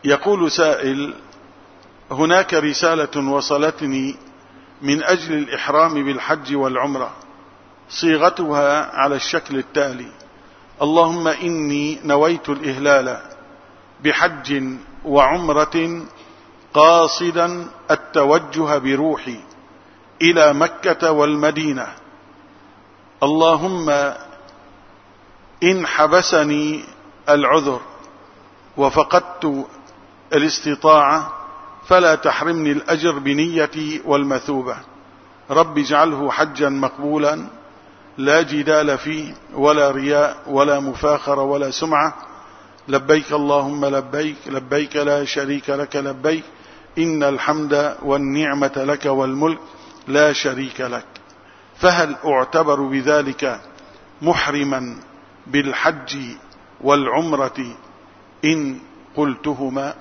يقول سائل: هناك رسالة وصلتني من أجل الإحرام بالحج والعمرة، صيغتها على الشكل التالي: اللهم إني نويت الإهلال بحج وعمرة قاصدا التوجه بروحي إلى مكة والمدينة، اللهم إن حبسني العذر وفقدت الاستطاعة فلا تحرمني الأجر بنيتي والمثوبة، رب اجعله حجا مقبولا لا جدال فيه ولا رياء ولا مفاخرة ولا سمعة، لبيك اللهم لبيك، لبيك لا شريك لك لبيك، إن الحمد والنعمة لك والملك لا شريك لك. فهل أعتبر بذلك محرما بالحج والعمرة إن قلتهما؟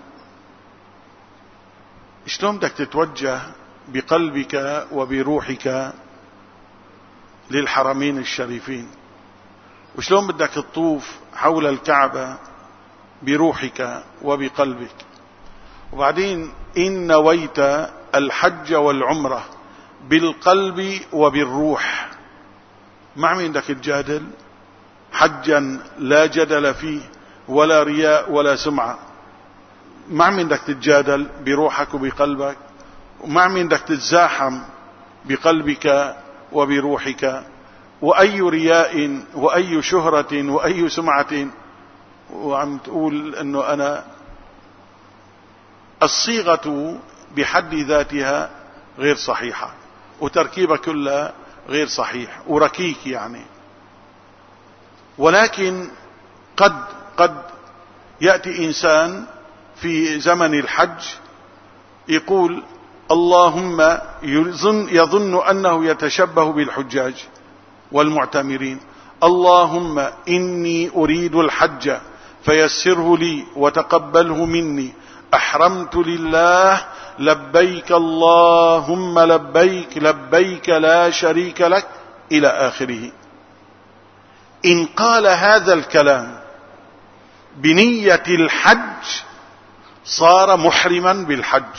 شلون بدك تتوجه بقلبك وبروحك للحرمين الشريفين؟ وشلون بدك تطوف حول الكعبة بروحك وبقلبك؟ وبعدين إن نويت الحج والعمرة بالقلب وبالروح، مع مين بدك تجادل؟ حجا لا جدل فيه ولا رياء ولا سمعة، مع مين بدك تتجادل؟ بروحك وبقلبك. ومع مين بدك تتزاحم؟ بقلبك وبروحك. وأي رياء وأي شهرة وأي سمعة وعم تقول أنه أنا؟ الصيغة بحد ذاتها غير صحيحة، وتركيبة كلها غير صحيح وركيك يعني. ولكن قد يأتي إنسان في زمن الحج يقول اللهم، يظن أنه يتشبه بالحجاج والمعتمرين، اللهم إني أريد الحج فيسره لي وتقبله مني، أحرمت لله، لبيك اللهم لبيك، لبيك لا شريك لك، إلى آخره. إن قال هذا الكلام بنية الحج صار محرما بالحج.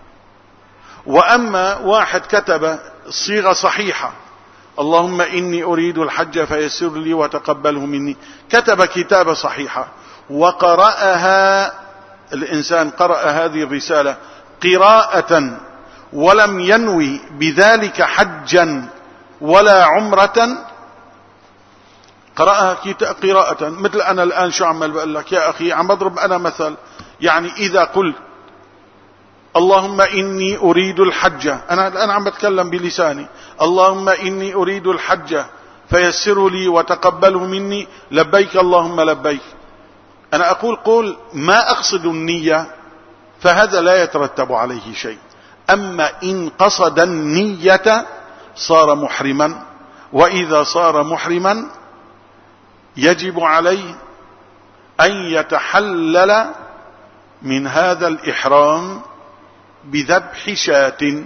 وأما واحد كتب صيغة صحيحة، اللهم إني أريد الحج فيسر لي وتقبله مني، كتب كتابة صحيحة وقرأها الإنسان، قرأ هذه الرسالة قراءة ولم ينوي بذلك حجا ولا عمرة، قرأها قراءة. مثل أنا الآن شو عمل بقول لك يا أخي، عم بضرب أنا مثل، يعني إذا قلت اللهم إني أريد الحج، أنا الآن عم بتكلم بلساني، اللهم إني أريد الحج فيسر لي وتقبله مني، لبيك اللهم لبيك، أنا أقول قول ما أقصد النية، فهذا لا يترتب عليه شيء. أما إن قصد النية صار محرما، وإذا صار محرما يجب عليه أن يتحلل من هذا الإحرام بذبح شاة.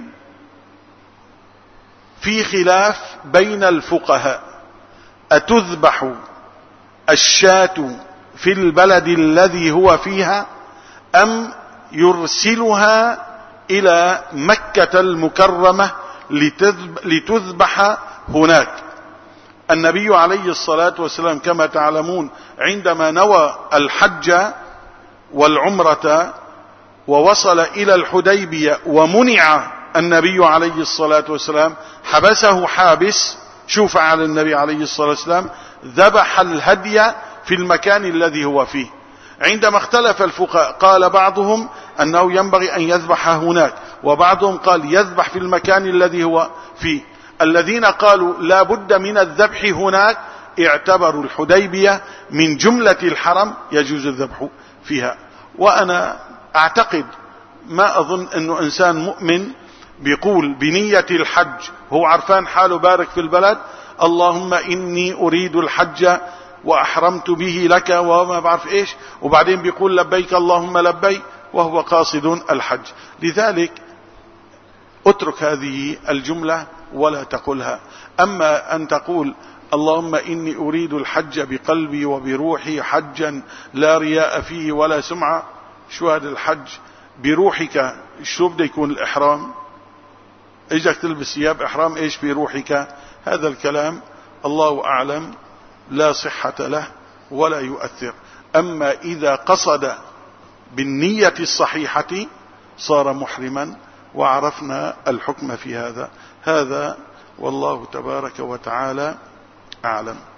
في خلاف بين الفقهاء، أتذبح الشاة في البلد الذي هو فيها أم يرسلها إلى مكة المكرمة لتذبح هناك؟ النبي عليه الصلاة والسلام كما تعلمون عندما نوى الحج والعمرة ووصل إلى الحديبية ومنع النبي عليه الصلاة والسلام، حبسه حابس، شوف فعل النبي عليه الصلاة والسلام، ذبح الهدي في المكان الذي هو فيه. عندما اختلف الفقهاء قال بعضهم أنه ينبغي أن يذبح هناك، وبعضهم قال يذبح في المكان الذي هو فيه. الذين قالوا لا بد من الذبح هناك اعتبروا الحديبية من جملة الحرم يجوز الذبح فيها. وأنا أعتقد، ما أظن أنه إنسان مؤمن بيقول بنية الحج هو عرفان حاله بارك في البلد، اللهم إني أريد الحج وأحرمت به لك وما بعرف إيش، وبعدين بيقول لبيك اللهم لبيك وهو قاصد الحج. لذلك اترك هذه الجملة ولا تقولها. أما أن تقول اللهم إني أريد الحج بقلبي وبروحي حجا لا رياء فيه ولا سمعة، شو هذا الحج بروحك، شو بده يكون الإحرام؟ اجك تلبس ثياب إحرام ايش بروحك؟ هذا الكلام الله أعلم لا صحة له ولا يؤثر. أما إذا قصد بالنية الصحيحة صار محرما، وعرفنا الحكم في هذا. هذا والله تبارك وتعالى أعلم.